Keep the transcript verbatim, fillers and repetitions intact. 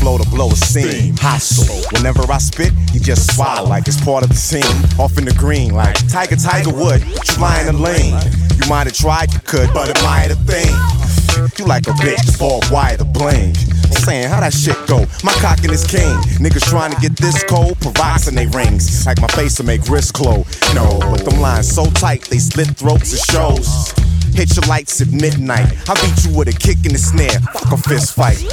flow to blow a scene. Hostile. Whenever I spit, you just swallow like it's part of the scene. Off in the green, like Tiger Tiger Wood, you lying in the lane. You might have tried, you could, but it might have been. You like a bitch, bald wire to blame. Saying how that shit go, my cock in his king. Niggas trying to get this cold, provox in they rings. Like my face to make wrist glow. No, but them lines so tight, they slit throats and shows. Hit your lights at midnight. I beat you with a kick in the snare. Fuck a fist fight.